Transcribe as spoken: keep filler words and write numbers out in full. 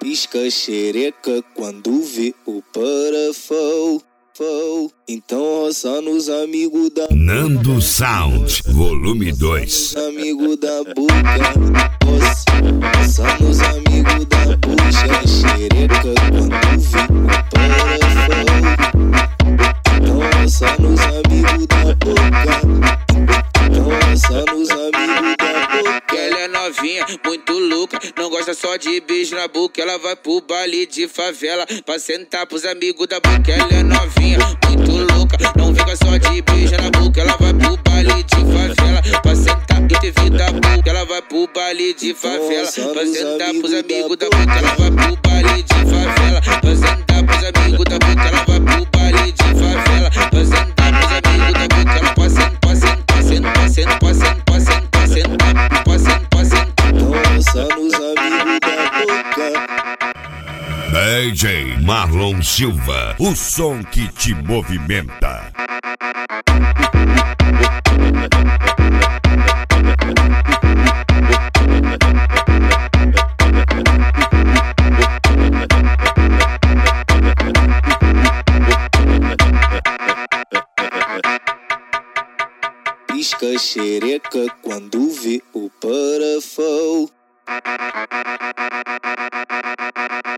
Pisca xereca quando vê o parafão. Então roça nos amigos da Nando Sound, volume dois. Amigo da boca, roça, roça nos amigos da bucha. Xereca quando vê o parafão. Então roça nos amigos da boca. Então roça nos amigos da boca. Ela é novinha, muito louca, não gosta só de beijo na boca. Ela vai pro baile de favela pra sentar pros amigos da boca. Ela é novinha, muito louca, não fica só de beijo na boca. Ela vai pro baile de favela pra sentar e ter vida boca. Ela vai pro baile de favela pra sentar pros amigos da boca. Ela vai pro baile de favela pra sentar pros amigos da boca. Ela vai pro baile de favela pra sentar pros amigos da boca. Ela passa, passa, passa, passa, passa, passa, passa, passa, passa. Roça nos amigos da boca. D J Marlon Silva, o som que te movimenta. Pisca xereca quando vê o parafão.